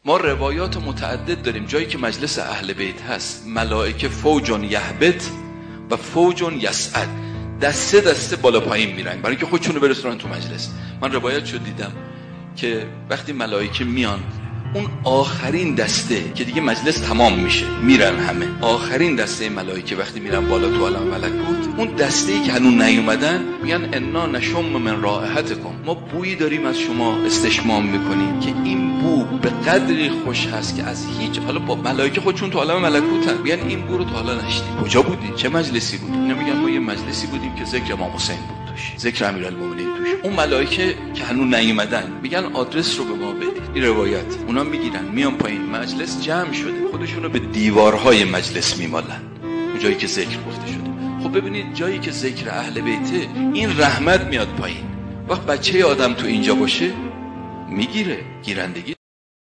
ما روایات متعدد داریم جایی که مجلس اهل بیت هست ملائکه فوج یهبط و فوج یصعد، دسته دسته بالا پایین میرن برای اینکه خودشونو برسونن تو مجلس. من روایت شد دیدم که وقتی ملائکه میان اون آخرین دسته که دیگه مجلس تمام میشه میرن همه، آخرین دسته ملائکه وقتی میرن بالا تو عالم ملکوت، اون دسته‌ای که هنوز نیومدن میگن انا نشم من رائحتکم، ما بویی داریم از شما استشمام میکنیم که این بو به قدری خوش هست که از هیچ، حالا با ملائکه خودشون تو عالم ملکوتن، میگن این بو رو تا حالا نشدید. کجا بودی؟ چه مجلسی بود؟ اینا میگن ما یه مجلسی بودیم که ذکر امام حسین بود توش، ذکر امیرالمومنین توش. اون ملائکه که هنوز نیومدن میگن آدرس رو به ما بده. این روایت اونا میگیرن میان پایین، مجلس جمع شده، خودشونو به دیوارهای مجلس میمالن اون جایی که ذکر گفته شده. خب ببینید جایی که ذکر اهل بیته این رحمت میاد پایین. وقت بچه آدم تو اینجا باشه میگیره، گیرندگی